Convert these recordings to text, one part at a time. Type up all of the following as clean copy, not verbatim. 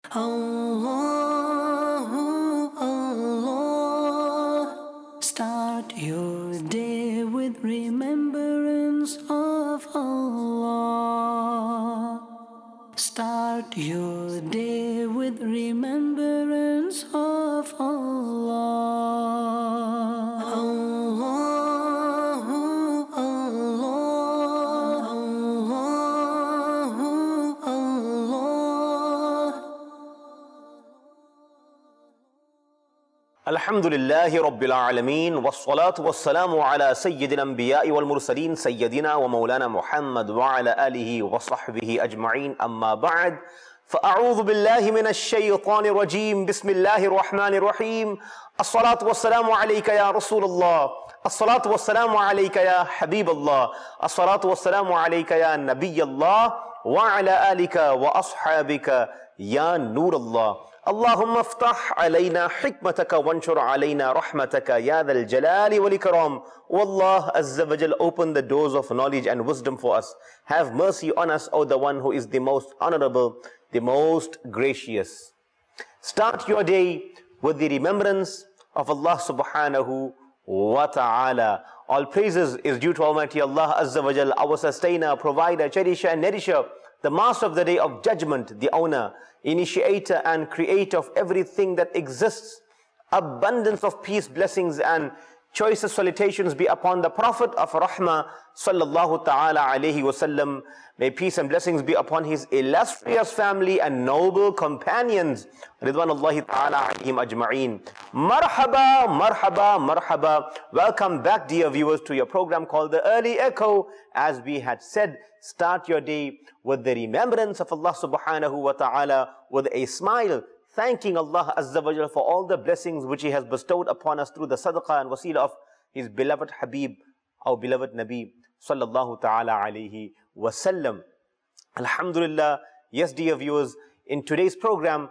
Allah, Allah. Start your day with remembrance of Allah. Start your day with remembrance of Allah. Allah, Allah, Allah. Alhamdulillahi Rabbil Alameen, wassalatu wassalamu ala Sayyidil Anbiya'i wal Mursaleen, Sayyidina wa Mawlana Muhammad wa ala alihi wa sahbihi ajma'een, amma ba'd. فأعوذ بالله من الشيطان الرجيم بسم الله الرحمن الرحيم الصلاة والسلام عليك يا رسول الله الصلاة والسلام عليك يا حبيب الله الصلاة والسلام عليك يا نبي الله وعلى آلك وأصحابك يا نور الله اللهم افتح علينا حكمتك وانشر علينا رحمتك يا ذا الجلال والإكرام. Wallah Azza wa Jal, open the doors of knowledge and wisdom for us. Have mercy on us, O the one who is the most honorable, the most gracious. Start your day with the remembrance of Allah subhanahu wa ta'ala. All praises is due to Almighty Allah Azza wa Jal, our sustainer, provider, cherisher and nourisher, the master of the day of judgment, the owner, initiator and creator of everything that exists. Abundance of peace, blessings and choicest salutations be upon the Prophet of Rahmah sallallahu ta'ala alayhi wasallam. May peace and blessings be upon his illustrious family and noble companions. Ridwanullahi ta'ala alayhim ajma'een. Marhaba, marhaba, marhaba. Welcome back, dear viewers, to your program called The Early Echo. As we had said, start your day with the remembrance of Allah subhanahu wa ta'ala, with a smile, thanking Allah Azza wa Jalla for all the blessings which He has bestowed upon us through the sadaqah and wasila of His beloved Habib, our beloved Nabi sallallahu ta'ala alayhi wasallam. Alhamdulillah. Yes, dear viewers, in today's program,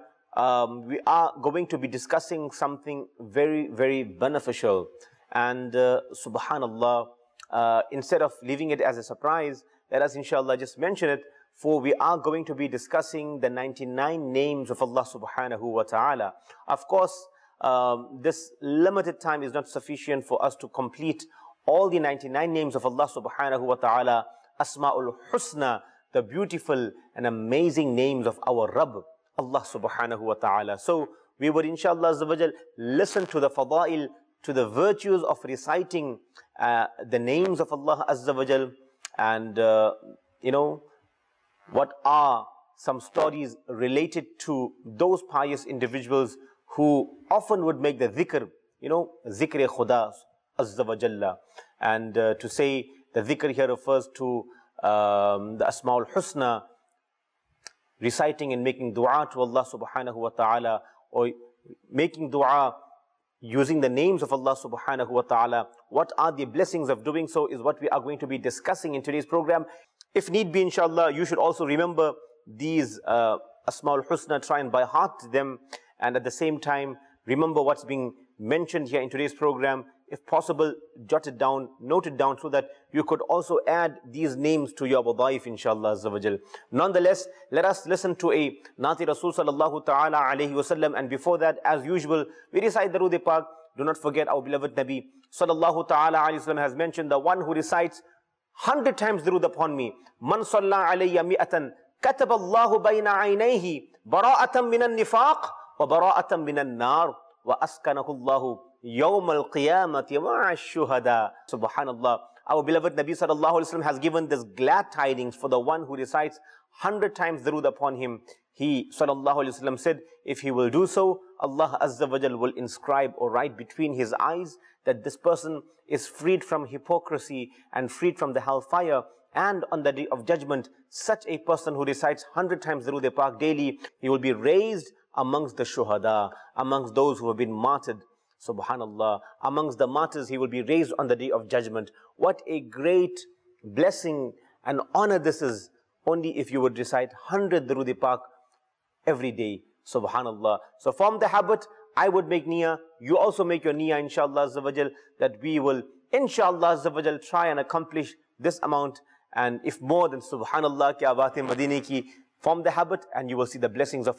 we are going to be discussing something very, very beneficial. And subhanallah, instead of leaving it as a surprise, let us inshallah just mention it, for we are going to be discussing the 99 names of Allah subhanahu wa ta'ala. Of course, this limited time is not sufficient for us to complete all the 99 names of Allah subhanahu wa ta'ala, Asma'ul Husna, the beautiful and amazing names of our Rabb, Allah subhanahu wa ta'ala. So we would inshallah azza wa jal listen to the fadail, to the virtues of reciting the names of Allah azza wa jal, and what are some stories related to those pious individuals who often would make the dhikr, zikr khuda azza wa jalla. And to say the dhikr here refers to the Asma'ul Husna, reciting and making dua to Allah subhanahu wa ta'ala, or making dua using the names of Allah subhanahu wa ta'ala. What are the blessings of doing so is what we are going to be discussing in today's program. If need be, inshallah, you should also remember these Asma'ul Husna, try and by heart them, and at the same time, remember what's being mentioned here in today's program. If possible, jot it down, note it down, so that you could also add these names to your wadaif, inshallah azza wa jal. Nonetheless, let us listen to a Nati Rasul sallallahu ta'ala alayhi wa sallam, and before that, as usual, we recite the Durood Pak. Do not forget our beloved Nabi sallallahu ta'ala alayhi wa sallam has mentioned, the one who recites 100 times durood upon me, man salla alayya mi'atan kataba Allahu bayna aynayhi bara'atan minan nifaq wa bara'atan minan nar wa askanahu Allahu yawm al-qiyamati ma'a ash-shuhada. Subhanallah. Our beloved Nabi sallallahu alayhi wa sallam has given this glad tidings for the one who recites 100 times durood upon him. He sallallahu alayhi wa sallam said, if he will do so, Allah azza wa jal will inscribe or write between his eyes that this person is freed from hypocrisy and freed from the hellfire. And on the day of judgment, such a person who recites 100 times Durood Pak daily, he will be raised amongst the shuhada, amongst those who have been martyred. Subhanallah. Amongst the martyrs, he will be raised on the day of judgment. What a great blessing and honor this is, only if you would recite 100 Durood Pak every day. Subhanallah. So form the habit. I would make niyyah. You also make your niyyah, inshallah azza wa jal, that we will, inshallah azza wa jal, try and accomplish this amount. And if more, then subhanallah, kya baat hai Madine ki. Form the habit and you will see the blessings of it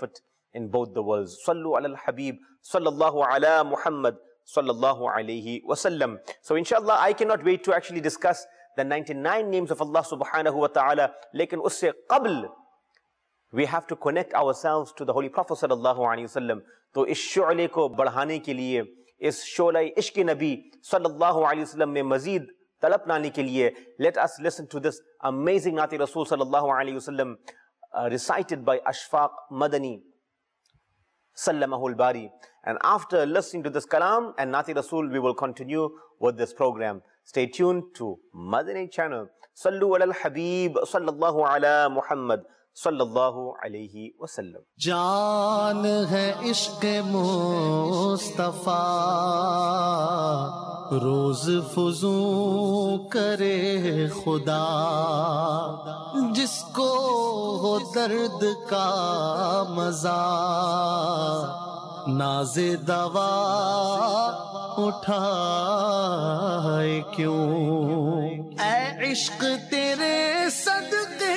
in both the worlds. Sallu ala al-Habib, sallallahu ala Muhammad, sallallahu alayhi wasallam. So inshallah, I cannot wait to actually discuss the 99 names of Allah subhanahu wa ta'ala. Lekin usse qabl, we have to connect ourselves to the Holy Prophet sallallahu alayhi wasallam. तो इस शोले को बढ़ाने के लिए, इस शोले इश्क नबी sallallahu alayhi wasallam में मजीद तलब लाने के लिए, let us listen to this amazing Naati Rasul sallallahu alayhi wasallam recited by Ashfaq Madani Sallamahul Bari. And after listening to this kalam and Naati Rasul, we will continue with this program. Stay tuned to Madani channel. Sallu ala al-Habib sallallahu ala Muhammad sallallahu alayhi wasallam. जान है इश्क मुस्तफा, रोज फुजू करे खुदा, जिसको हो दर्द का मजा, नाज़े दवा उठाए क्यों। ऐ इश्क तेरे सदके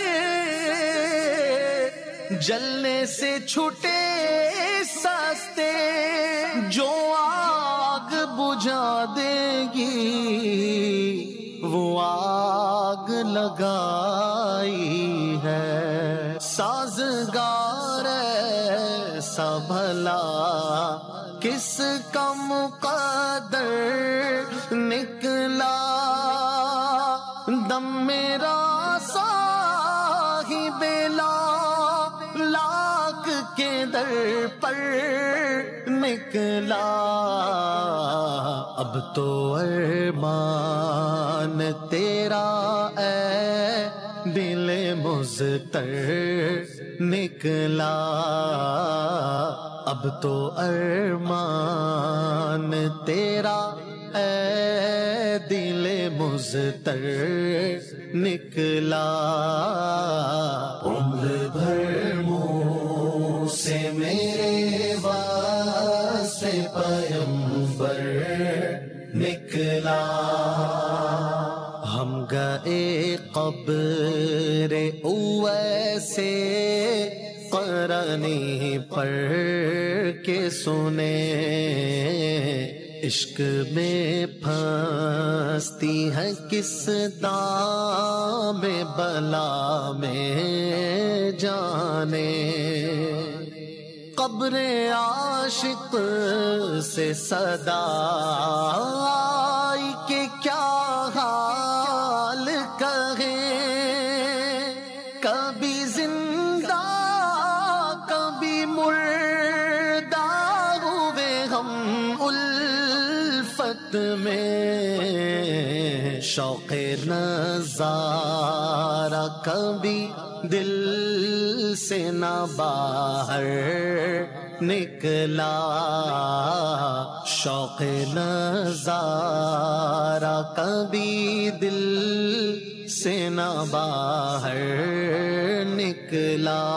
जलने से छूटे सस्ते, जो आग बुझा देगी वो आग लगाई है। साज़गार ऐसा भला किसका मुक़द्दर निकला, दम मेरा साहिबे लाख के दर पर निकला। अब तो अरमान तेरा ऐ दिल मुज़तर निकला। अब तो अरमान तेरा ऐ दिल मुज़तर निकला। उम्र भर मुँह से मेरे वास्ते पैगंबर निकला। हम गए क़ब्र उवैसे क़रनी पर के सुने, इश्क में फंसती है किस दाम बला में जाने। क़ब्र आशिक से सदा आई के क्या हाल कहे, कभी जिंदा कभी मुर्दा हुए हम उल्फत में। शौक़े नज़ारा कभी दिल से न बाहर निकला। शौक़े नज़ारा कभी दिल से न बाहर निकला।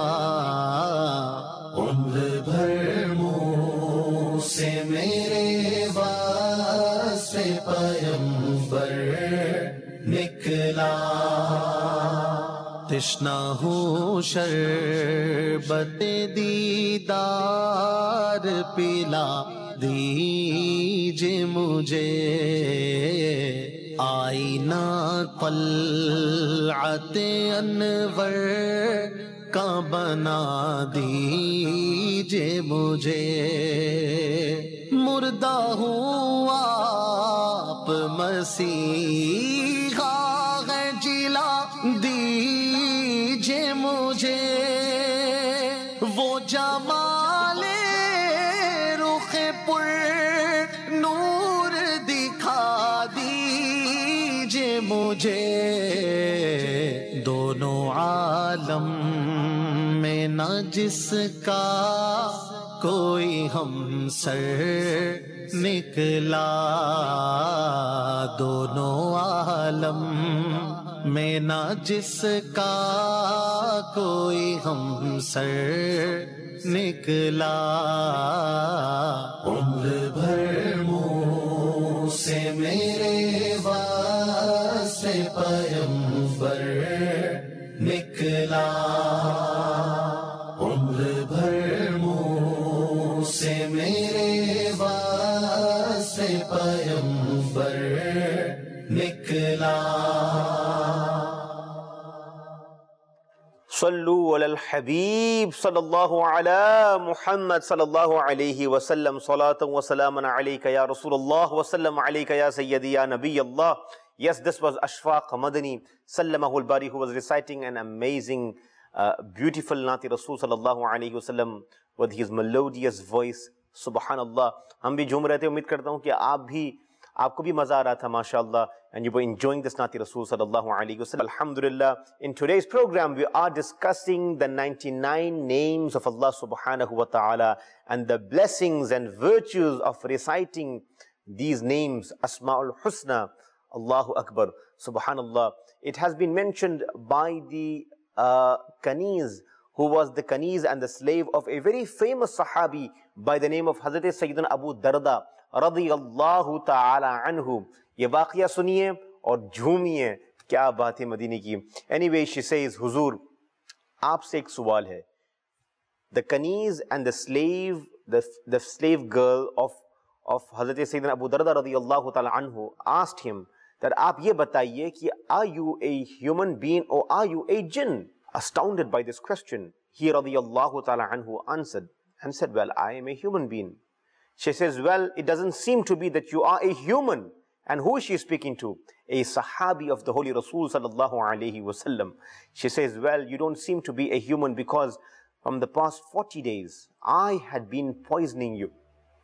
उम्र भर मुँह से मेरे वास्ते पैगंबर निकला। तृष्णा हूँ शरबत दीदार पिला दीजिए मुझे। आईना तलअते अनवर का बना दीजिए मुझे। मुर्दा हूँ आप मसीहा है जिला दीजिए मुझे। वो जमाले रुखे पुर नूर दिखा दीजिए मुझे। दोनों आलम में न जिसका कोई हमसर निकला। दोनों आलम में न जिसका कोई हमसर निकला। उम्र भर मुँह से मेरे वास्ते पैगंबर निकला। उम्र भर मुँह पैगंबर निकला। सल्लु अलल हबीब सल्लल्लाहु अला मुहम्मद सल्लल्लाहु अलैहि वसल्लम सलातन व सलामन अलैका या रसूलल्लाह व सल्लम अलैका या सय्यदी या नबी अल्लाह. Yes, this was Ashfaq Madani Sallamahul Bari, who was reciting an amazing, beautiful Nati Rasul Sallallahu Alaihi Wasallam with his melodious voice. Subhanallah. हम भी झूम रहे थे, उम्मीद करता हूँ कि आपको भी मजा आ रहा था, mashallah, and you were enjoying this Nati Rasul Sallallahu Alaihi Wasallam. Alhamdulillah. In today's program, we are discussing the 99 names of Allah Subhanahu wa Ta'ala and the blessings and virtues of reciting these names, Asma'ul Husna. Allahu Akbar, Subhanallah. It has been mentioned by the Kaniz, who was the Kaniz and the slave of a very famous Sahabi by the name of Hazrat Sayyidina Abu Darda radiyallahu ta'ala anhu. Ye waqiya suniye aur jhoomiye, kya baat hai Madine ki. Anyway, she says, Huzur, aapse ek sawal hai. The Kaniz and the slave, the slave girl of Hazrat Sayyidina Abu Darda radiyallahu ta'ala anhu asked him that aap ye bataiye ki are you a human being or are you a jinn? Astounded by this question, he radiyallahu ta'ala anhu answered and said, well, I am a human being. She says, well, it doesn't seem to be that you are a human. And who is she speaking to? A Sahabi of the Holy Rasul sallallahu alaihi wasallam. She says, well, you don't seem to be a human because from the past 40 days, I had been poisoning you.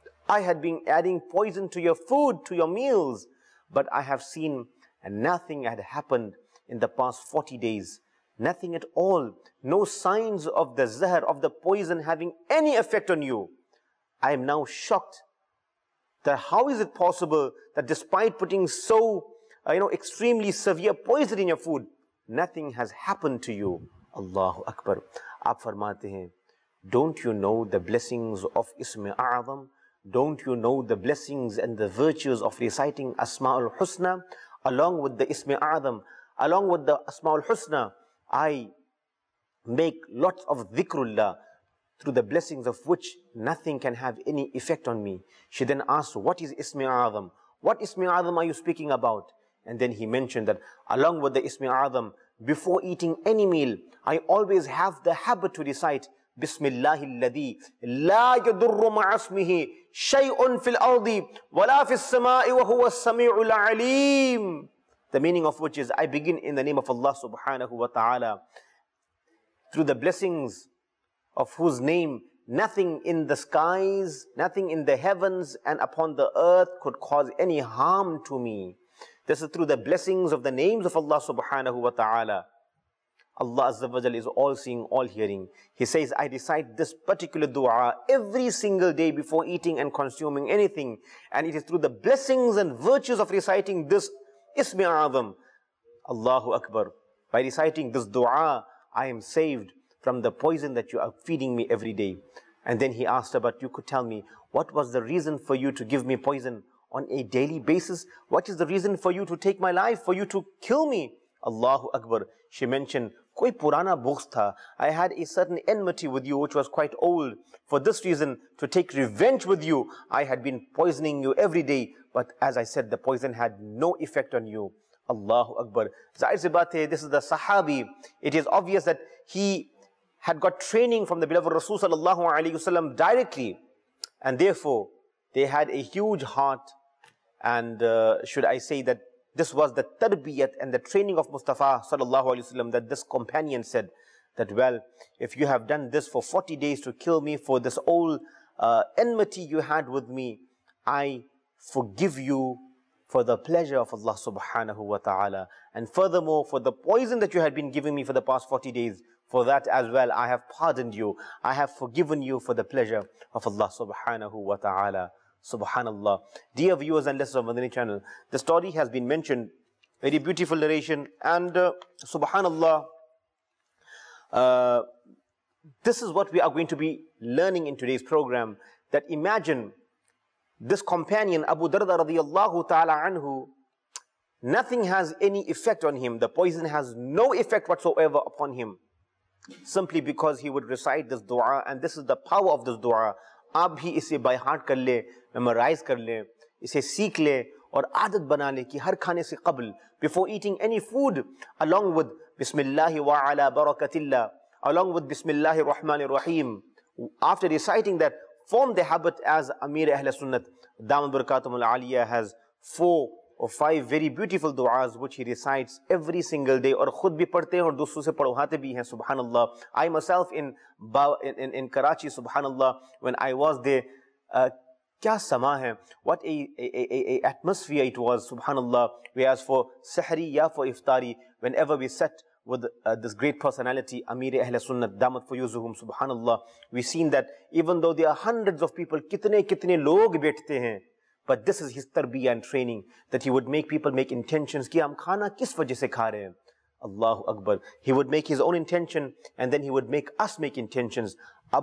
I had been adding poison to your food, to your meals. But I have seen and nothing had happened in the past 40 days. Nothing at all. No signs of the zahar, of the poison having any effect on you. I am now shocked that how is it possible that despite putting so, extremely severe poison in your food, nothing has happened to you. Allahu Akbar. Aap farmate hain, don't you know the blessings of Ism A'azam? Don't you know the blessings and the virtues of reciting Asma'ul Husna? Along with the Ism A'azam, along with the Asma'ul Husna, I make lots of dhikrullah, through the blessings of which nothing can have any effect on me. She then asked, what is Ism A'azam? What Ism A'azam are you speaking about? And then he mentioned that along with the Ism A'azam, before eating any meal, I always have the habit to recite Bismillahil ladhi la yadurru ma'asmihi shay'un fil ardi wala fis sama'i wa huwa as-sami'ul alim. The meaning of which is, I begin in the name of Allah subhanahu wa ta'ala, through the blessings of whose name nothing in the skies, nothing in the heavens and upon the earth could cause any harm to me. This is through the blessings of the names of Allah subhanahu wa ta'ala. Allah Azza wa Jal is all seeing, all hearing. He says, I recite this particular dua every single day before eating and consuming anything. And it is through the blessings and virtues of reciting this Ism A'azam, Allahu Akbar. By reciting this dua, I am saved from the poison that you are feeding me every day. And then he asked her, but you could tell me, what was the reason for you to give me poison on a daily basis? What is the reason for you to take my life, for you to kill me? Allahu Akbar. She mentioned, koi purana bughz tha. I had a certain enmity with you which was quite old. For this reason, to take revenge with you, I had been poisoning you every day. But as I said, the poison had no effect on you. Allahu Akbar. Zahir si baat hai, this is the Sahabi. It is obvious that he had got training from the beloved Rasul sallallahu alaihi wasallam directly. And therefore, they had a huge heart. And should I say that this was the tarbiyat and the training of Mustafa sallallahu alaihi wasallam, that this companion said that, well, if you have done this for 40 days to kill me for this old enmity you had with me, I forgive you for the pleasure of Allah subhanahu wa ta'ala. And furthermore, for the poison that you had been giving me for the past 40 days, for that as well, I have pardoned you. I have forgiven you for the pleasure of Allah subhanahu wa ta'ala. Subhanallah. Dear viewers and listeners of Madani channel, the story has been mentioned, very beautiful narration, and subhanallah, this is what we are going to be learning in today's program, that imagine this companion Abu Darda radiyallahu ta'ala anhu, nothing has any effect on him, the poison has no effect whatsoever upon him, simply because he would recite this dua. And this is the power of this dua. आप भी इसे by heart कर ले, memorize कर ले. इसे सीख ले और आदत बना ले कि हर खाने से कबल, before eating any food, along with Bismillah wa ala barakatillah, along with Bismillahir Rahmanir Rahim, after reciting that, form the habit as Amir Ahl Sunnat Damat Barakatum Al-Aliyah has 4 or 5 very beautiful du'as which he recites every single day, और खुद भी पढ़ते हैं और दूसरों से पढ़वाते भी हैं. Subhanallah. I myself in Karachi, Subhanallah, when I was there, kya sama hai, what a atmosphere it was, Subhanallah. Whereas for Sahri ya for Iftari, whenever we sat with this great personality, Amir Ahl Sunnat Damat Fuyuzuhum, Subhanallah, we've seen that even though there are hundreds of people, kitne log बैठते हैं, but this is his tarbiyah and training, that he would make people make intentions कि हम खाना किस वजह से खा रहे हैं. Allahu Akbar. He would make his own intention and then he would make us make intentions.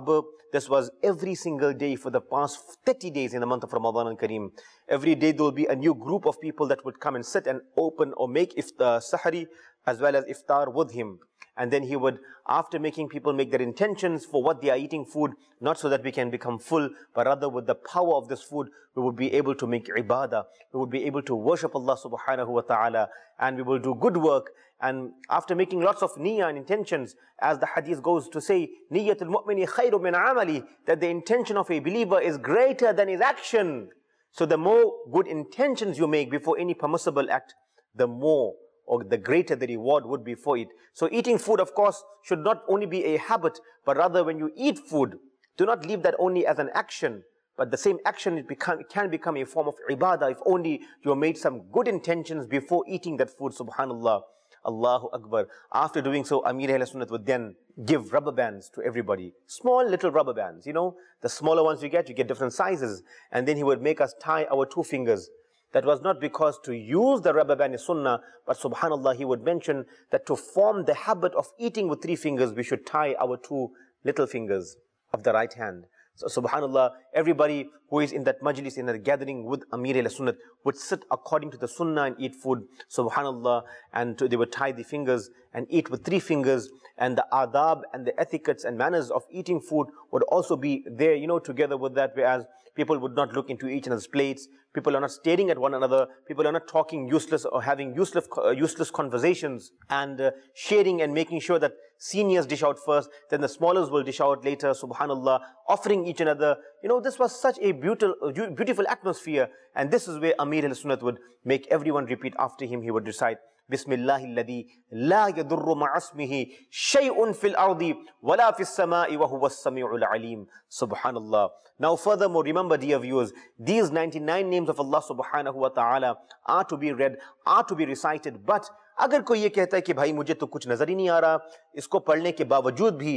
This was every single day for the past 30 days in the month of Ramadan al-Kareem. Every day there will be a new group of people that would come and sit and open or make sahri as well as iftar with him. And then he would, after making people make their intentions for what they are eating food, not so that we can become full, but rather with the power of this food, we would be able to make ibadah. We would be able to worship Allah subhanahu wa ta'ala, and we will do good work. And after making lots of niyyah and intentions, as the hadith goes to say, niyyatul mu'mini khayru min amali, that the intention of a believer is greater than his action. So the more good intentions you make before any permissible act, the more or the greater the reward would be for it. So eating food, of course, should not only be a habit, but rather when you eat food, do not leave that only as an action, but the same action can become a form of ibadah if only you made some good intentions before eating that food, subhanallah. Allahu Akbar. After doing so, Amir Ahl Sunnat would then give rubber bands to everybody. Small little rubber bands, you know, the smaller ones you get different sizes. And then he would make us tie our 2 fingers. That was not because to use the rubber band is sunnah, but subhanallah, he would mention that to form the habit of eating with 3 fingers, we should tie our 2 little fingers of the right hand. So subhanallah, everybody who is in that majlis, in that gathering with Amir al-Sunnat, would sit according to the sunnah and eat food, subhanallah, and they would tie the fingers and eat with 3 fingers, and the adab and the etiquettes and manners of eating food would also be there, you know, together with that, whereas people would not look into each other's plates, people are not staring at one another, people are not talking useless or having useless conversations, and sharing and making sure that seniors dish out first, then the smallers will dish out later, subhanallah, offering each another. You know, this was such a beautiful atmosphere, and this is where Amir al-Sunnat would make everyone repeat after him. He would recite, Bismillahi alladhi la yadurru ma'asmihi shay'un fil ardi wala fis sama'i wa huwa as-sami'ul alim. Subhanallah. Now furthermore, remember, dear viewers, these 99 names of Allah subhanahu wa ta'ala are to be read, are to be recited, but अगर कोई ये कहता है कि भाई मुझे तो कुछ नजर ही नहीं आ रहा, इसको पढ़ने के बावजूद भी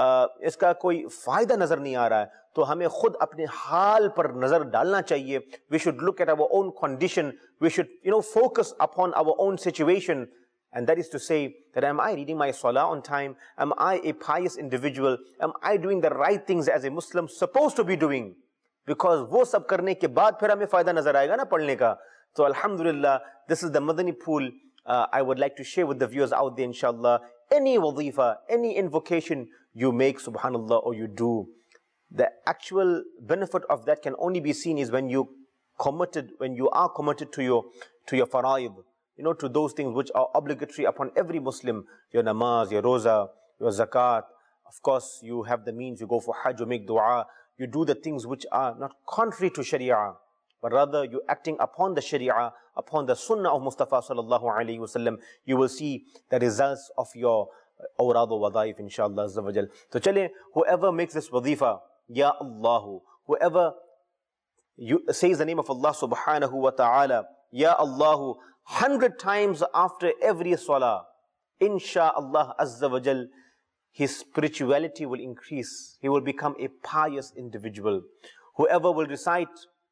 इसका कोई फायदा नजर नहीं आ रहा है, तो हमें खुद अपने हाल पर नजर डालना चाहिए. We should look at our own condition. We should, you know, focus upon our own situation. And that is to say that, am I reading my salah on time? Am I a pious individual? Am I doing the right things as a Muslim supposed to be doing? Because वो सब करने के बाद फिर हमें फायदा नजर आएगा ना पढ़ने का. So alhamdulillah, this is the Madani pool. I would like to share with the viewers out there, inshallah, any wazifa, any invocation you make, subhanallah, or you do, the actual benefit of that can only be seen is when you are committed to your fara'id, you know, to those things which are obligatory upon every Muslim, your namaz, your roza, your zakat. Of course, you have the means, you go for hajj, you make dua, you do the things which are not contrary to sharia, but rather you're acting upon the sharia, upon the sunnah of Mustafa sallallahu alayhi wasallam. You will see the results of your awrad wa wadaif, inshallah azza wa jal. So chale, whoever makes this wazifa, Ya Allahu, whoever says the name of Allah subhanahu wa ta'ala, Ya Allahu, 100 times after every salah, insha'Allah azza wa jal, his spirituality will increase. He will become a pious individual. Whoever will recite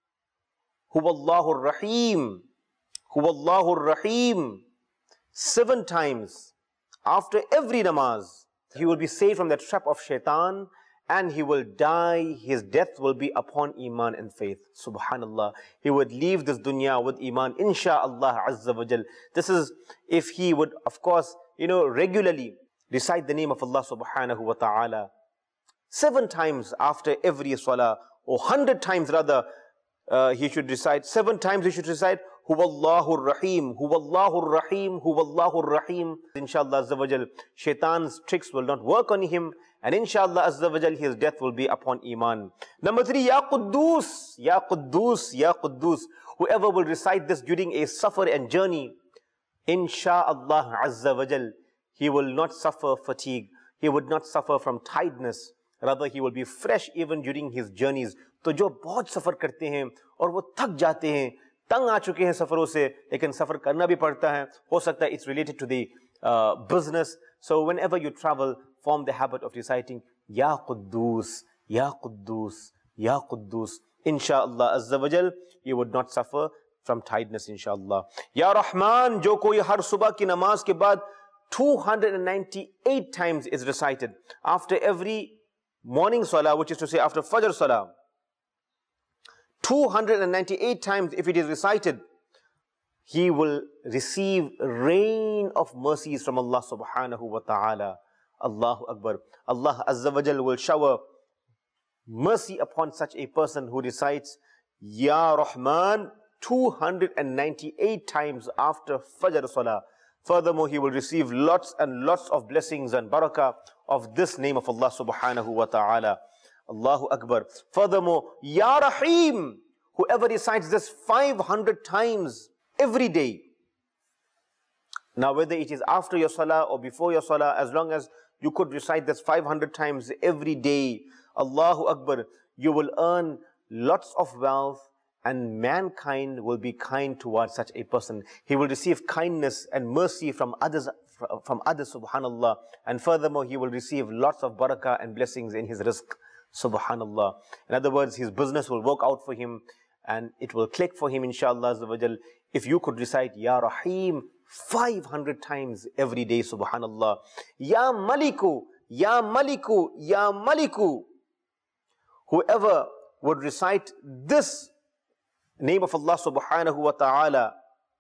Huwallahu Rahim, Huwallahu Rahim 7 times after every namaz, he will be saved from the trap of shaitan, and he will die, his death will be upon iman and faith. Subhanallah. He would leave this dunya with iman, insha'Allah azza wa jal. This is if he would, of course, you know, regularly recite the name of Allah subhanahu wa ta'ala 7 times after every salah, or 100 times rather, he should recite 7 times. He should recite Huwallahu Rahim, Huwallahu Rahim, Huwallahu Rahim. Inshallah Azza wa Jal, Shaitan's tricks will not work on him, and inshallah Azza wa Jal, his death will be upon Iman. Number 3, Ya Quddus, Ya Quddus, Ya Quddus. Whoever will recite this during a safar and journey, insha'Allah Azza wa Jal, he will not suffer fatigue. He would not suffer from tiredness. Rather, he will be fresh even during his journeys. तो जो बहुत सफर करते हैं और वो थक जाते हैं, तंग आ चुके हैं सफरों से, लेकिन सफर करना भी पड़ता है, हो सकता है it's related to the business. So whenever you travel, form the habit of reciting Ya Quddus, Ya Quddus, Ya Quddus. Insha'Allah Azza wa Jal, you would not suffer from tiredness, inshallah. Ya Rahman, जो कोई हर सुबह की नमाज के बाद 298 times is recited after every morning salah, which is to say after Fajr salah. 298 times if it is recited, he will receive rain of mercies from Allah subhanahu wa ta'ala. Allahu Akbar. Allah Azza wa Jal will shower mercy upon such a person who recites Ya Rahman 298 times after Fajr salah. Furthermore, he will receive lots and lots of blessings and barakah of this name of Allah subhanahu wa ta'ala. Allahu Akbar. Furthermore, Ya Rahim, whoever recites this 500 times every day. Now, whether it is after your salah or before your salah, as long as you could recite this 500 times every day, Allahu Akbar, you will earn lots of wealth, and mankind will be kind towards such a person. He will receive kindness and mercy from others, subhanallah. And furthermore, he will receive lots of barakah and blessings in his rizq, subhanallah. In other words, his business will work out for him and it will click for him, inshallah azza wa jal, if you could recite Ya Rahim 500 times every day, subhanallah. Ya Maliku, Ya Maliku, Ya Maliku. Whoever would recite this name of Allah subhanahu wa ta'ala,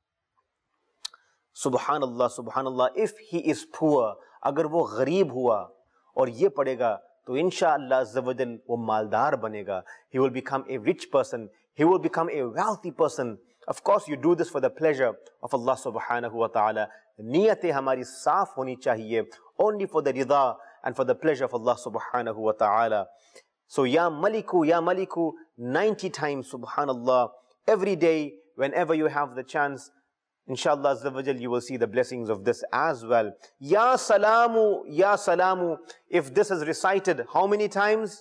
subhanallah, subhanallah, if he is poor, agar wo ghareeb hua aur ye padega, to insha'Allah azza wa jal wo maldar banega. He will become a rich person. He will become a wealthy person. Of course, you do this for the pleasure of Allah subhanahu wa ta'ala. Niyate hamari saaf honi chahiye, only for the rida and for the pleasure of Allah subhanahu wa ta'ala. So Ya Maliku 90 times, subhanallah, every day, whenever you have the chance, inshallah azza wa jal, you will see the blessings of this as well. Ya Salamu, if this is recited, how many times?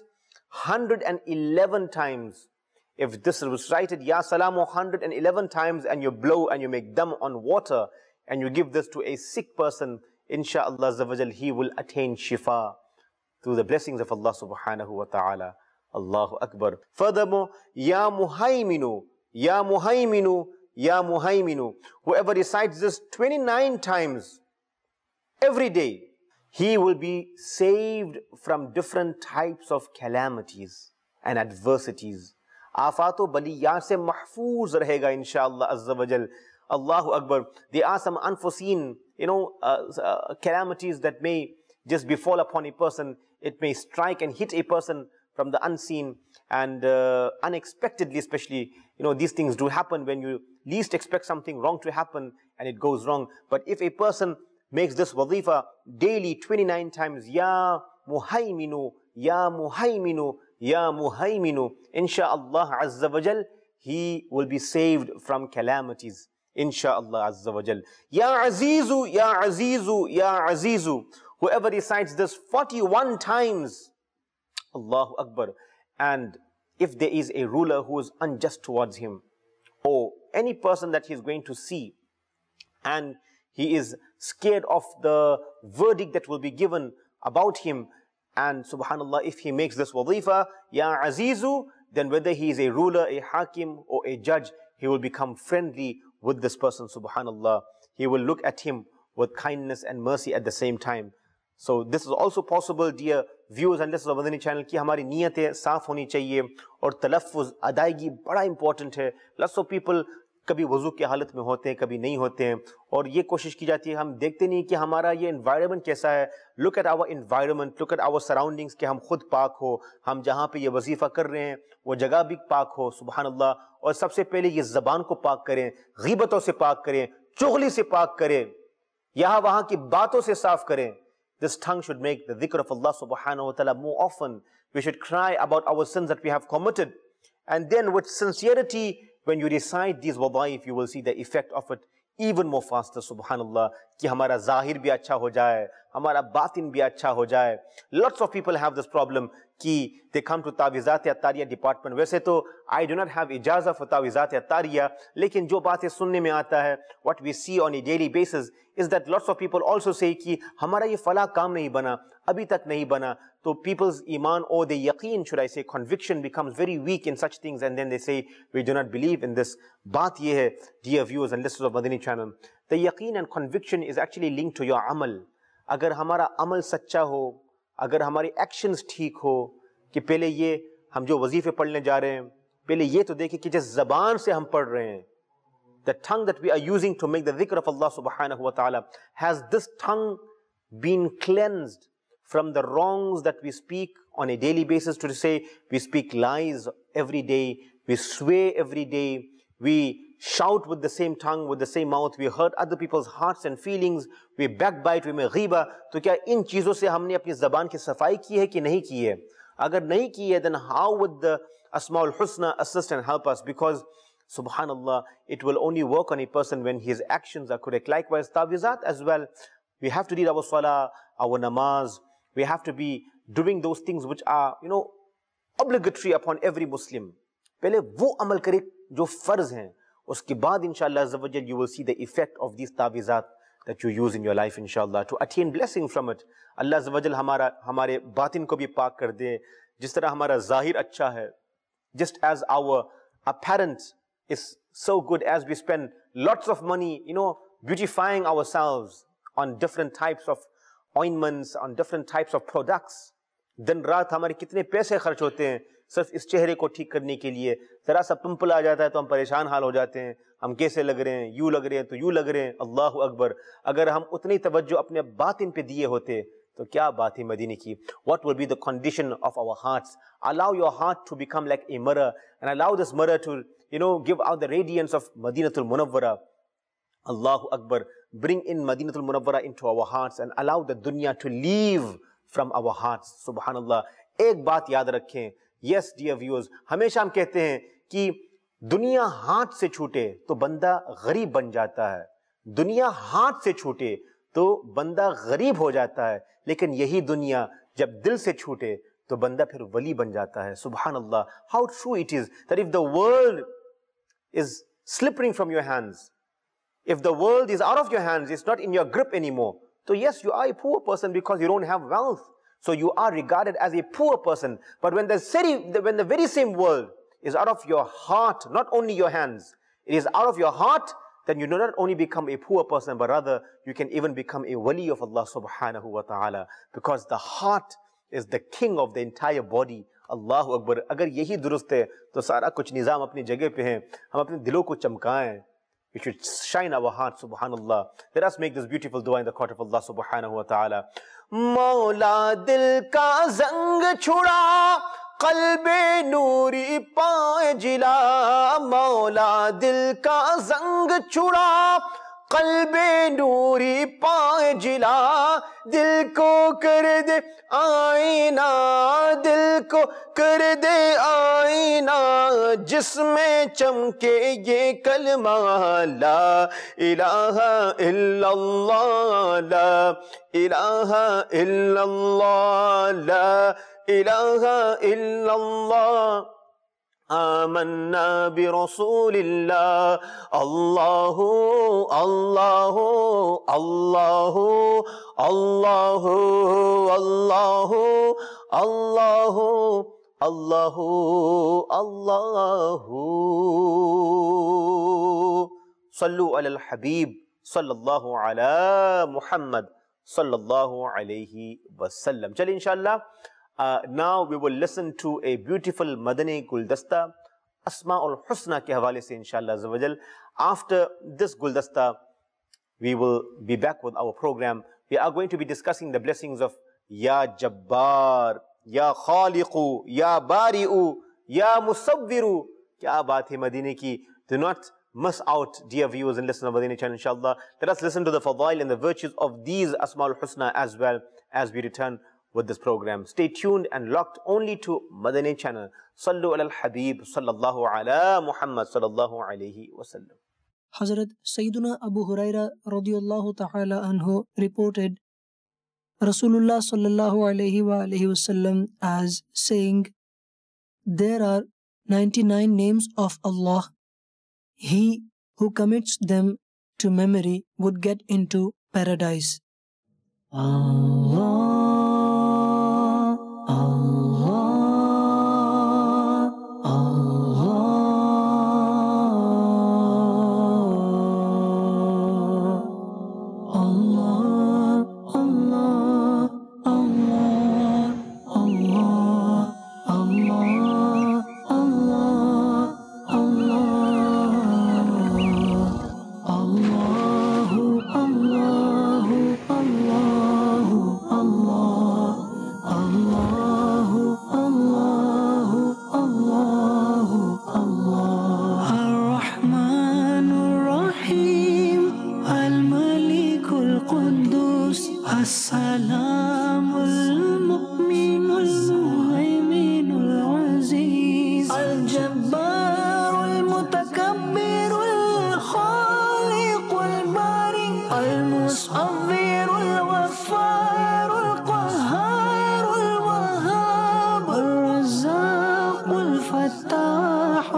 111 times. If this is recited, Ya Salamu 111 times, and you blow and you make dam on water, and you give this to a sick person, inshallah azza wa jal, he will attain shifa through the blessings of Allah subhanahu wa ta'ala. Allahu Akbar. Furthermore, Ya Muhayminu, Ya Muhayminu, Ya Muhayminu. Whoever recites this 29 times every day, he will be saved from different types of calamities and adversities. Afato baliyat se mahfooz rahega, inshallah azza wa jal. Allahu Akbar. There are some unforeseen, calamities that may just befall upon a person. It may strike and hit a person from the unseen and unexpectedly, especially, these things do happen when you least expect something wrong to happen and it goes wrong. But if a person makes this wazifa daily 29 times, Ya Muhayminu, Ya Muhayminu, Ya Muhayminu, insha'Allah azza wa jal, he will be saved from calamities, insha'Allah azza wa jal. Ya Azizu, Ya Azizu, Ya Azizu. Whoever recites this 41 times, Allahu Akbar, and if there is a ruler who is unjust towards him, or any person that he is going to see, and he is scared of the verdict that will be given about him, and subhanallah, if he makes this wazifa, Ya Azizu, then whether he is a ruler, a hakim, or a judge, he will become friendly with this person, subhanallah. He will look at him with kindness and mercy at the same time. So this is also possible, dear viewers and listeners of Madani channel, कि हमारी नियतें साफ होनी चाहिए और तलफ़्फ़ुज़ अदायगी बड़ा important है. Lots of people कभी वज़ू की हालत में होते हैं, कभी नहीं होते हैं, और ये कोशिश की जाती है, हम देखते नहीं कि हमारा ये एनवायरनमेंट कैसा है। Look at our environment, look at our surroundings, कि हम खुद पाक हो, हम जहाँ पे ये वजीफ़ा कर रहे हैं वो जगह भी पाक हो, सुबहान अल्लाह। और सबसे पहले ये ज़बान को पाक करें, ग़ीबतों से पाक करें, चुगली से पाक करें, यहाँ वहाँ की बातों से साफ करें। This tongue should make the dhikr of Allah subhanahu wa ta'ala more often. We should cry about our sins that we have committed. And then with sincerity, when you recite these wadaif, you will see the effect of it even more faster, subhanallah, कि हमारा ज़ाहिर भी अच्छा हो जाए, हमारा बातिन भी अच्छा हो जाए. Lots of people have this problem कि they come to तावीज़ात अत्तारिया department. वैसे तो I do not have इजाज़ा for तावीज़ात अत्तारिया, लेकिन जो बातें सुनने में आता है, what we see on a daily basis is that lots of people also say कि हमारा ये फला काम नहीं बना, अभी तक नहीं बना. So people's iman, or the yaqeen, should I say, conviction becomes very weak in such things, and then they say, we do not believe in this. Baat ye hai, dear viewers and listeners of Madani channel, the yaqeen and conviction is actually linked to your amal. अगर हमारा अमल सच्चा हो, अगर हमारी actions ठीक हो, कि पहले ये हम जो वजीफे पढ़ने जा रहे हैं, पहले ये तो देखिए कि जिस ज़बान से हम पढ़ रहे हैं, the tongue that we are using to make the dhikr of Allah subhanahu wa ta'ala, has this tongue been cleansed from the wrongs that we speak on a daily basis? To say we speak lies every day, we swear every day, we shout with the same tongue, with the same mouth, we hurt other people's hearts and feelings, we backbite, we make ghiba. तो क्या इन चीज़ों से हमने अपनी ज़बान की सफाई की है कि नहीं की है? अगर नहीं की है, then how would the Asmaul Husna assist and help us? Because subhanallah, it will only work on a person when his actions are correct. Likewise, tawizat as well. We have to read our salah, our namaz. We have to be doing those things which are, obligatory upon every Muslim. पहले वो अमल करे जो फर्ज हैं, उसके बाद इंशाअल्लाह अज़्ज़ा व जल you will see the effect of these तावीज़ात that you use in your life inshallah to attain blessing from it. अल्लाह अज़्ज़ा व जल हमारे बातिन को भी पाक कर दे. जिस तरह हमारा ज़ाहिर अच्छा है, just as our apparent is so good, as we spend lots of money, beautifying ourselves on different types of ointments, on different types of products. दिन रात हमारे कितने पैसे खर्च होते हैं सिर्फ इस चेहरे को ठीक करने के लिए. जरा सा पिंपल आ जाता है तो हम परेशान हाल हो जाते हैं, हम कैसे लग रहे हैं, यूँ लग रहे हैं तो यूँ लग रहे हैं. अल्लाहु अकबर. अगर हम उतनी तवज्जो अपने बातिन पे दिए होते तो क्या बात है मदीने की. What will be the condition of our hearts? Allow your heart to become like a mirror, and allow this mirror to give out the radiance of Madinatul Munawwara. Allahu Akbar. Bring in Madinatul Munawwara into our hearts and allow the dunya to leave from our hearts. Subhanallah. एक बात याद रखें. Yes, dear viewers, हमेशा हम कहते हैं कि दुनिया हाथ से छूटे तो बंदा गरीब बन जाता है. दुनिया हाथ से छूटे तो बंदा गरीब हो जाता है. लेकिन यही दुनिया जब दिल से छूटे तो बंदा फिर वली बन जाता है. Subhanallah. How true it is that if the world is slipping from your hands, if the world is out of your hands, it's not in your grip anymore. So yes, you are a poor person because you don't have wealth. So you are regarded as a poor person. But when the very same world is out of your heart, not only your hands, it is out of your heart, then you do not only become a poor person, but rather you can even become a wali of Allah subhanahu wa ta'ala. Because the heart is the king of the entire body. Allahu Akbar. अगर यही दुरुस्त है तो सारा कुछ निज़ाम अपनी जगह पे है. हम अपने दिलों को चमकाएं. We should shine our heart, subhanallah. Let us make this beautiful dua in the court of Allah subhanahu wa ta'ala. Mawla dil ka zang chura, qalbe noori paaye jila. Mawla dil ka zang chura, qalbe noori paaye jila. Dil ko kar de आईना, दिल को कर दे आईना, जिसमें चमके ये कलमा ला इलाहा इल्लल्लाह, ला इलाहा इल्लल्लाह, ला इलाहा इल्लल्लाह. आमन्ना बिरसूलिल्लाह. अल्लाहु अल्लाहु अल्लाहु अल्लाहु अल्लाहु अल्लाहु अल्लाहु अल्लाहु. सल्लु अलल हबीब सल्लल्लाहु अला मुहम्मद सल्लल्लाहु अलैहि वसल्लम. चलिए इंशाअल्लाह. Now we will listen to a beautiful Madani Guldasta Asma'ul Husna ke hawale se inshallah azza wa jal. After this Guldasta, we will be back with our program. We are going to be discussing the blessings of Ya Jabbar, Ya Khaliqu, Ya Bari'u, Ya Musawwiru. Kya baat hai Madine ki. Do not miss out, dear viewers and listeners of Madine channel, inshallah. Let us listen to the fadail and the virtues of these Asma'ul Husna as well as we return with this program. Stay tuned and locked only to Madine channel. Sallu ala al-Habib, sallallahu ala Muhammad, sallallahu alayhi wa sallam. Hazrat Sayyiduna Abu Huraira radiyallahu ta'ala anhu reported Rasulullah sallallahu alayhi wa sallam as saying, there are 99 names of Allah. He who commits them to memory would get into paradise. Allah, Allah, Allah, Allah, Allah, Allah, Allah, Allah, Allah, Allah, Allahu, Allahu, Allahu, Allah, Allahu, Allahu, Allahu, Allah. Ar-Rahman Ar-Rahim, Al-Malik Al-Quddus, As-Salam Al-Mu'min Al-Muhaymin Al-Aziz, Al-Jabbar Al-Mutakabbir Al-Khaliq Al-Bari, Al-Musawwir Al-Ghaffar Al-Qahhar Al-Wahhab Al-Razzaq Al-Fattah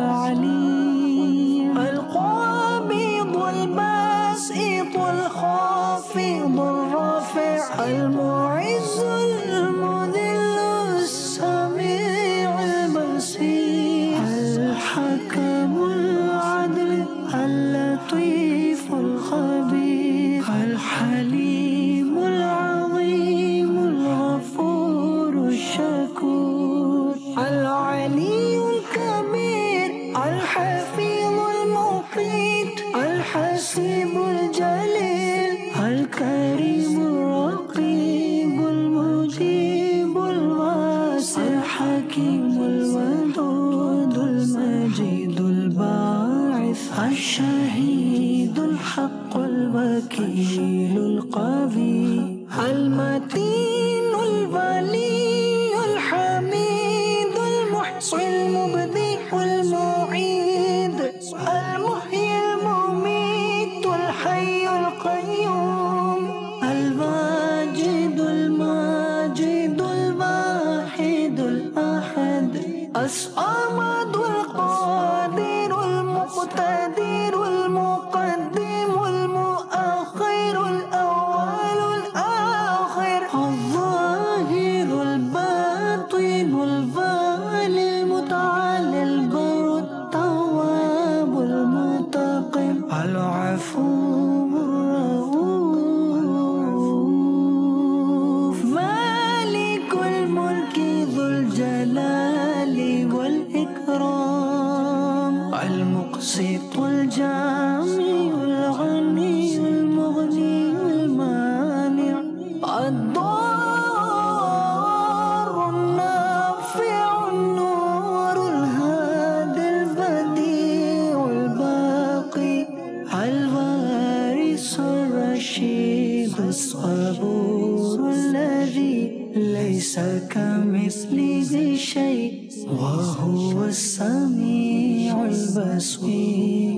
Al-Alim, Al-Qabid Al-Basit Al-Khafid Al-Rafi' Al-Mu'izz Al-Mudhill Al-Sami' Al-Basir, Al-Hakam Al-Adl Al-Latif Al-Khabir, Al-Halim Al-Azim Al-Ghafur Al-Shakur, Al-Ali Al-Kabir, Al-Hafiz Al-Muqit, Al-Hasib Al-Jalil, Al-Karim Al-Raqib, Al-Mujib Al-Wasi', Al-Hakim Al-Wadud, Al-Majid Al-Ba'ith, Al-Shahid Al-Haqq Al-Wakil Al-Qawi, Al-Matin Al-Wali Al-Hamid, Al-Muhsi Al-Mubdi Al-Mu'id, Al-Muhyi Al-Mumit, Al-Hayy Al-Qayyum, Al-Wajid Al-Majid Al-Wahid Al-Ahad, As-Samad Al-Qadir Al-Muqtadir Al-Muqaddim Al-Mu'akhir Al-Awwal Al-Akhir, Al-Zahir Al-Batin Al-Wali Al-Muta'ali Al-Barr Al-Tawwab Al-Muntaqim, Al-Afu Ar-Rauf, Malik Al-Mulk Dhul Jalali Wal-Ikram, Al-Muqsit Al-Jami Al-Ghani Al-Mughni Al-Mani', Ad-Dar Al-Nafi' Al-Nur Al-Hadi Al-Badi' Al-Baqi, Al-Waris Al-Rashid As-Sabur Alladhi laysa kamithlihi shay' wa huwa as-Sami' Al-Basir.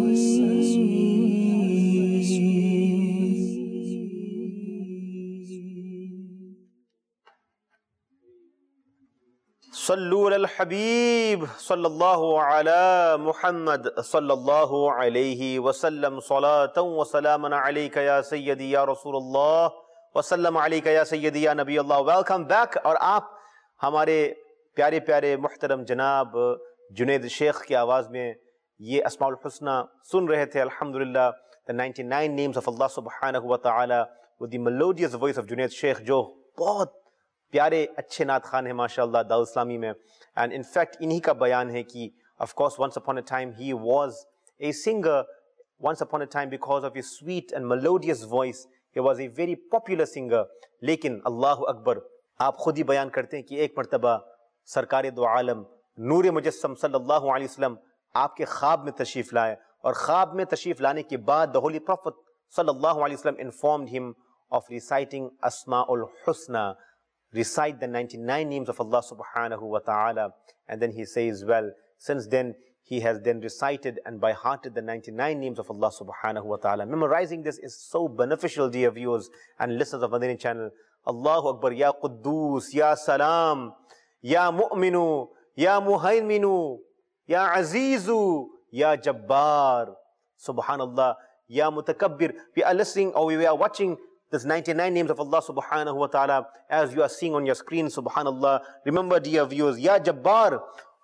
Sallu ala al-Habib, sallallahu ala Muhammad, sallallahu alayhi wa sallam, salatan wa salaman alayka ya Sayyidi ya Rasulullah, wa sallam alayka ya Sayyidi ya Nabi Allah. Welcome back. और आप हमारे प्यारे प्यारे मुहतरम जनाब जुनैद शेख की आवाज़ में ये अस्माउल हुस्ना सुन रहे थे. अल्हम्दुलिल्लाह, the 99 names of Allah subhanahu wa ta'ala with the melodious voice of Junaid Sheikh, जो बहुत प्यारे अच्छे नात खान हैं माशाअल्लाह दाऊद इस्लामी में. एंड इनफैक्ट इन्हीं का बयान है कि Of course, once upon a time, he was a singer. Once upon a time, because of his sweet and melodious voice, he was a very popular singer. लेकिन अल्लाह अकबर, आप खुद ही बयान करते हैं कि एक मरतबा सरकार दो आलम नूर मुजस्सम सल्लल्लाहु अलैहि वसल्लम आपके ख्वाब में तशरीफ लाए, और ख्वाब में तशरीफ लाने के बाद the Holy Prophet sallallahu alaihi wasallam informed him of reciting Asma'ul Husna, recite the 99 names of Allah subhanahu wa ta'ala. And then he says, well, since then he has then recited and by hearted the 99 names of Allah subhanahu wa ta'ala. Memorizing this is so beneficial, dear viewers and listeners of Madani channel. Allahu Akbar, Ya Quddus, Ya Salam, Ya Mu'minu, Ya Muhayminu, Ya Azizu, Ya Jabbar, Subhanallah, Ya Mutakabbir. We are listening, or we are watching this 99 names of Allah subhanahu wa ta'ala as you are seeing on your screen, Subhanallah. Remember, dear viewers, Ya Jabbar,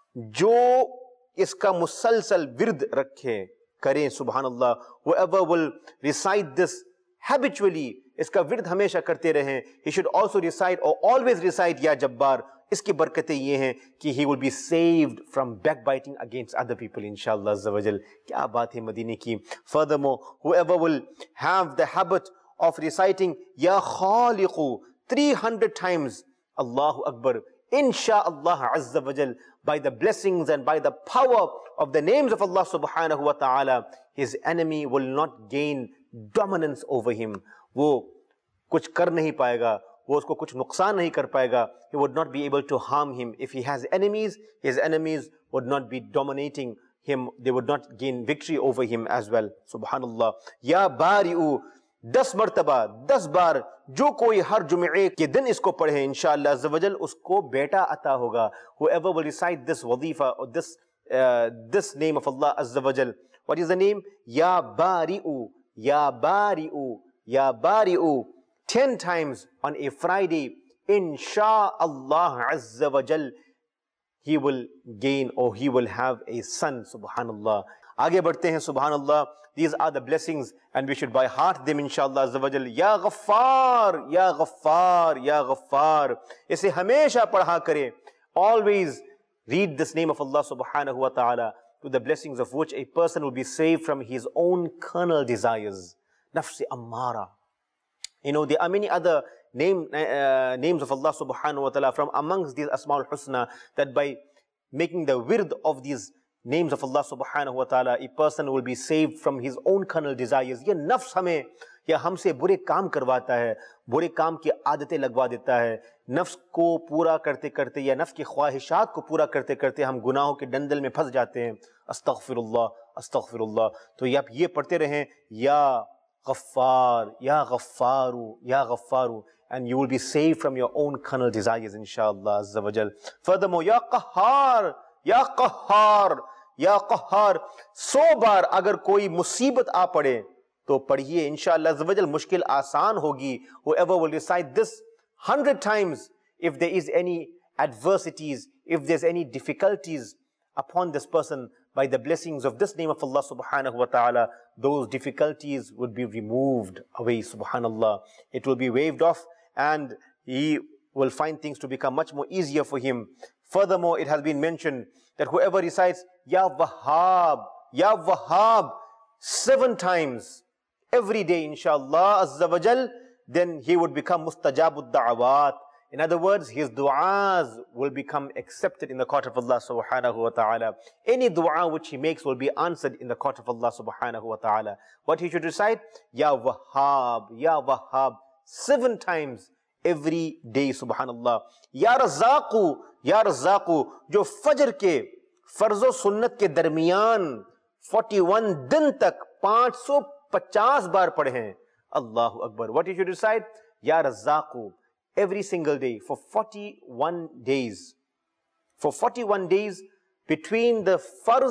jo iska musalsal vird rakhe kare, Subhanallah. Whoever will recite this habitually, iska vird hamesha karte rahe, he should also recite or always recite Ya Jabbar. इसकी बरकतें ये हैं कि he will be saved from backbiting against other people, inshallah azza wa jal. क्या बात है मदीने की. Furthermore, whoever will have the habit of reciting Ya Khaliqu 300 times, Allahu Akbar, insha'Allah azza wa jal, by the blessings and by the power of the names of Allah subhanahu wa ta'ala, his enemy will not gain dominance over him. वो कुछ कर नहीं पाएगा, वो उसको कुछ नुकसान नहीं कर पाएगा. He would not be able to harm him. If he has enemies, his enemies would not be dominating him. They would not gain victory over him as well. Subhanallah. Ya Bari'u, 10 मरतबा 10 बार जो कोई हर जुमए के दिन इसको पढ़े, इंशाअल्लाह अज़्ज़ा वजल उसको बेटा अता होगा. Whoever will recite this wadifa or this name of Allah Azza wa Jal. What is the name? Ya Bari'u, Ya Bari'u, Ya Bari'u, 10 times on a Friday, insha'Allah Azza wa Jal, he will gain or he will have a son. Subhanallah. आगे बढ़ते हैं. Subhanallah. These are the blessings and we should by heart them, inshallah azza wa jal. Ya Ghaffar, Ya Ghaffar, Ya Ghaffar. इसे हमेशा पढ़ा करें. Always read this name of Allah subhanahu wa ta'ala, to the blessings of which a person will be saved from his own carnal desires. Nafs ammara. You know, there are many other names of Allah subhanahu wa ta'ala from amongst these Asma'ul Husna, that by making the wird of these names of Allah subhanahu wa ta'ala, a person will be saved from his own carnal desires. ये नफ्स हमें या हमसे बुरे काम करवाता है, बुरे काम की आदतें लगवा देता है. नफ्स को पूरा करते करते या नफ्स की ख्वाहिशात को पूरा करते करते हम गुनाहों के डंडल में फंस जाते हैं. अस्तगफिरुल्लाह, अस्तगफिरुल्लाह. तो आप ये पढ़ते रहें, या Ghaffar, Ya Ghaffaru, Ya Ghaffaru, and you will be saved from your own carnal desires, inshallah azza wa jal. Furthermore, Ya Qahhar, Ya Qahhar, Ya Qahhar. 100 बार अगर कोई मुसीबत आ पड़े तो पढ़िए, इंशाअल्लाह azza wa jal मुश्किल आसान होगी. Whoever will recite this 100 times, if there is any adversities, if there's any difficulties upon this person, by the blessings of this name of Allah subhanahu wa ta'ala, those difficulties would be removed away, subhanallah. It will be waved off and he will find things to become much more easier for him. Furthermore, it has been mentioned that whoever recites Ya Wahhab, Ya Wahhab 7 times every day, inshallah azza wa jal, then he would become mustajabud da'awat. In other words, his du'as will become accepted in the court of Allah subhanahu wa ta'ala. Any du'a which he makes will be answered in the court of Allah subhanahu wa ta'ala. What he should recite? Ya Wahhab, Ya Wahhab 7 times every day, subhanallah. Ya Razzaqu, Ya Razzaqu, जो फजर के फर्जो सुन्नत के दरमियान 41 दिन तक 550 बार पढ़े हैं. Allahu Akbar. What he should recite? Ya Razzaqu, every single day for 41 days. For 41 days, between the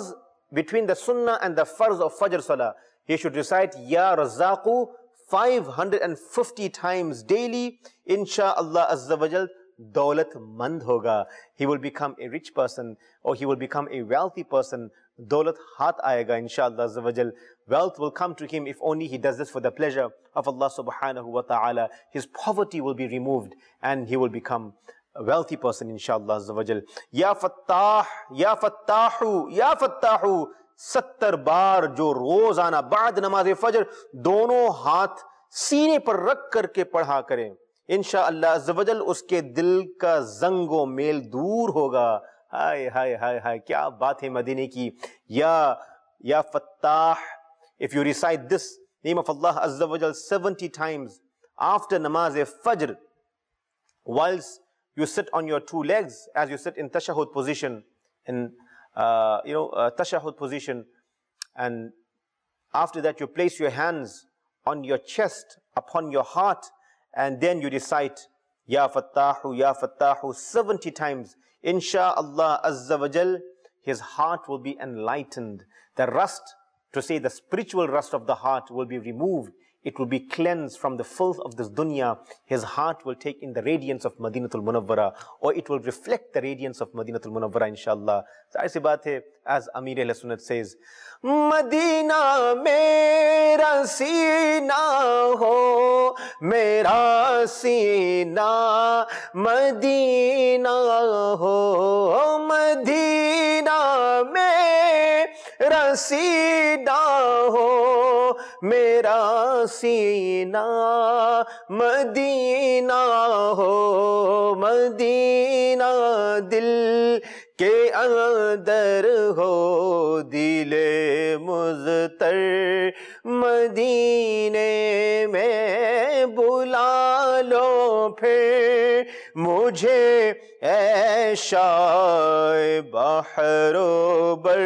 sunnah and the farz of Fajr Salah, he should recite Ya Razzaqu 550 times daily. Insha'Allah azza wa jal, daulat mand hoga. He will become a rich person, or he will become a wealthy person. Daulat hat aayega, insha'Allah azza wa jal. Wealth will come to him if only he does this for the pleasure of Allah subhanahu wa ta'ala. His poverty will be removed and he will become a wealthy person, inshallah azza wa jal. Ya Fattah, Ya Fattahu, Ya Fattahu 70 बार जो रोजाना बाद नमाज फजर दोनों हाथ सीने पर रख करके पढ़ा करें, इंशाअल्लाह अज़्ज़ा वजल उसके दिल का ज़ंगो मेल दूर होगा। हाय हाय हाय हाय, क्या बात है मदीने की। या फत्ताह, if you recite this name of Allah Azza wa Jal 70 times after namaz fajr, whilst you sit on your two legs as you sit in tashahhud position, in tashahhud position, and after that you place your hands on your chest, upon your heart, and then you recite Ya Fattahu 70 times. Insha'Allah Azza wa Jal, his heart will be enlightened. The rust, to say the spiritual rust of the heart, will be removed. It will be cleansed from the filth of this dunya. His heart will take in the radiance of Madinatul Munawwara, or it will reflect the radiance of Madinatul Munawwara, inshallah. So, aisi baat hai, as Amir Ahl Sunnat says, Madina mera sina ho, mera sina Madina ho, Madina mera sina ho, mera सीना Medina हो, Medina दिल के अंदर हो, दिले मुज़तर मदीने में बुला लो फिर मुझे ऐशाए बहरो बर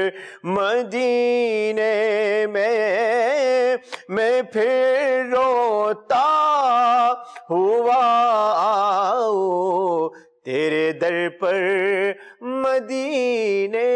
मदीने में मैं फिर रोता हुआ आऊं तेरे दर पर मदीने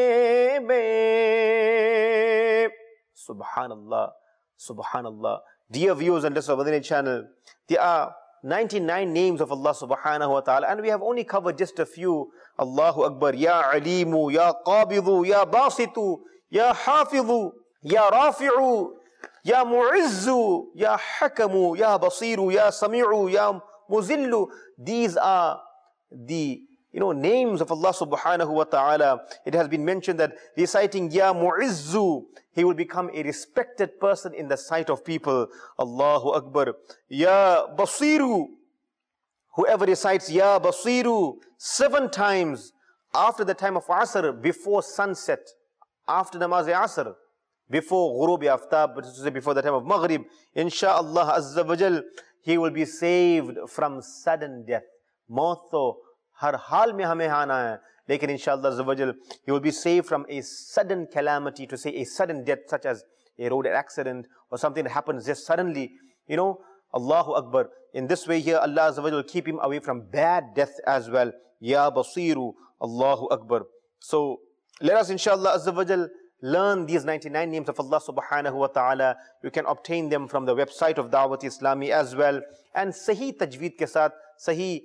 में। Subhanallah, Subhanallah. Dear viewers and listeners of Madani channel, there are 99 names of Allah subhanahu wa ta'ala, and we have only covered just a few. Allahu Akbar, Ya Alimu, Ya Qabidu, Ya Basitu, Ya Hafidu, Ya Rafi'u, Ya Mu'izzu, Ya Hakamu, Ya Basiru, Ya Sami'u, Ya Muzillu. These are the names of Allah subhanahu wa ta'ala. It has been mentioned that reciting Ya Mu'izzu, he will become a respected person in the sight of people. Allahu Akbar. Ya Basiru, whoever recites Ya Basiru 7 times after the time of Asr, before sunset, after Namaz Asr, before Ghurub Aftab, but to say before the time of Maghrib, insha'Allah Azza wa Jal, he will be saved from sudden death. Maut to har hal mein hame aana hai, lekin insha'Allah Azza wa Jal, he will be saved from a sudden calamity, to say a sudden death, such as a road accident or something that happens just suddenly. Allahu Akbar. In this way here, Allah Azza wa Jal will keep him away from bad death as well. Ya Basiru, Allahu Akbar. So let us insha'Allah Azza wa Jal learn these 99 names of Allah subhanahu wa ta'ala. You can obtain them from the website of Dawat Islami as well. And Sahih Tajweed ke saath, Sahih,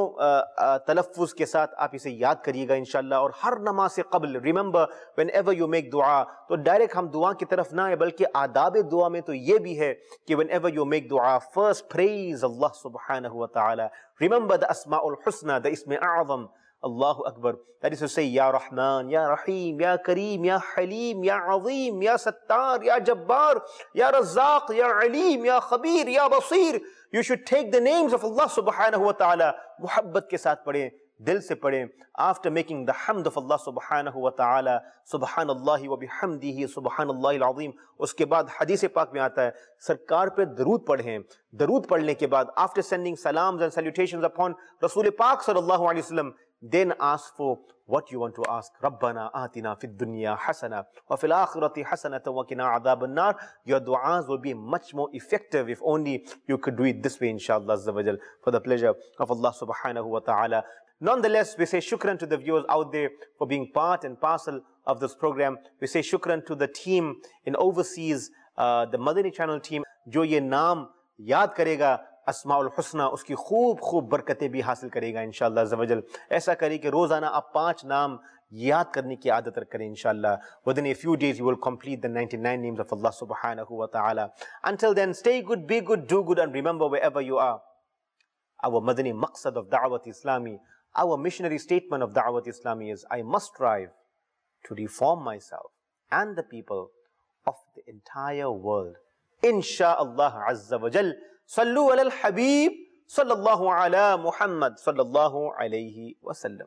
talaffuz ke saath, aap ise yaad kariyega inshallah. Aur har namaz se qabl, remember, whenever you make dua, to direct hum dua ki taraf na hai, balki aadab dua mein to ye bhi hai, ki whenever you make dua, first praise Allah subhanahu wa ta'ala. Remember the Asma'ul Husna, the Ism A'azam. Allahu Akbar. That is to say, Ya Rahman, Ya Rahim, Ya Kareem, Ya Halim, Ya Azim, Ya Sattar, Ya Jabbar, Ya Razzaq, Ya Alim, Ya Khabir, Ya Basir. You should take the names of Allah subhanahu wa ta'ala, muhabbat ke saath padhe, dil se padhe, after making the hamd of Allah subhanahu wa ta'ala, subhanallahi wa bihamdihi, subhanallahi al-azim. Uske baad hadith pak mein aata hai, sarkar pe darood padhe. Darood padhne ke baad, after sending salams and salutations upon Rasul Pak sallallahu alayhi wa sallam, then ask for what you want to ask. Rabbana atina fid dunya hasana wa fil akhirati hasanatan wa qina adhaban nar. Your du'as will be much more effective if only you could do it this way, inshallah azza wa jal, for the pleasure of Allah subhanahu wa ta'ala. Nonetheless, we say shukran to the viewers out there for being part and parcel of this program. We say shukran to the team in overseas, the Madani channel team, jo ye naam yaad karega अस्माउल हुस्ना, उसकी खूब खूब बरकतें भी हासिल करेगा इंशाअल्लाह अज़्ज़ा व जल। ऐसा करें कि रोज़ाना आप 5 नाम याद करने की आदत करें इंशाअल्लाह. Within a few days you will complete the 99 names of Allah subhanahu wa ta'ala. Until then, stay good, be good, do good, and remember wherever you are, Our Madani maqsad of Da'wat Islami, our missionary statement of Da'wat Islami is, I must strive to reform myself and the people of the entire world. Insha'Allah Azza wa Jal. Sallu ala al-Habib, sallallahu ala Muhammad, sallallahu alayhi wa sallam.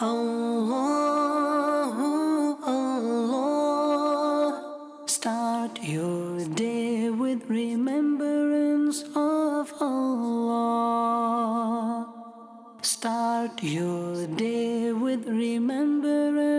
Allah, Allah. Start your day with remembrance of Allah. Start your day with remembrance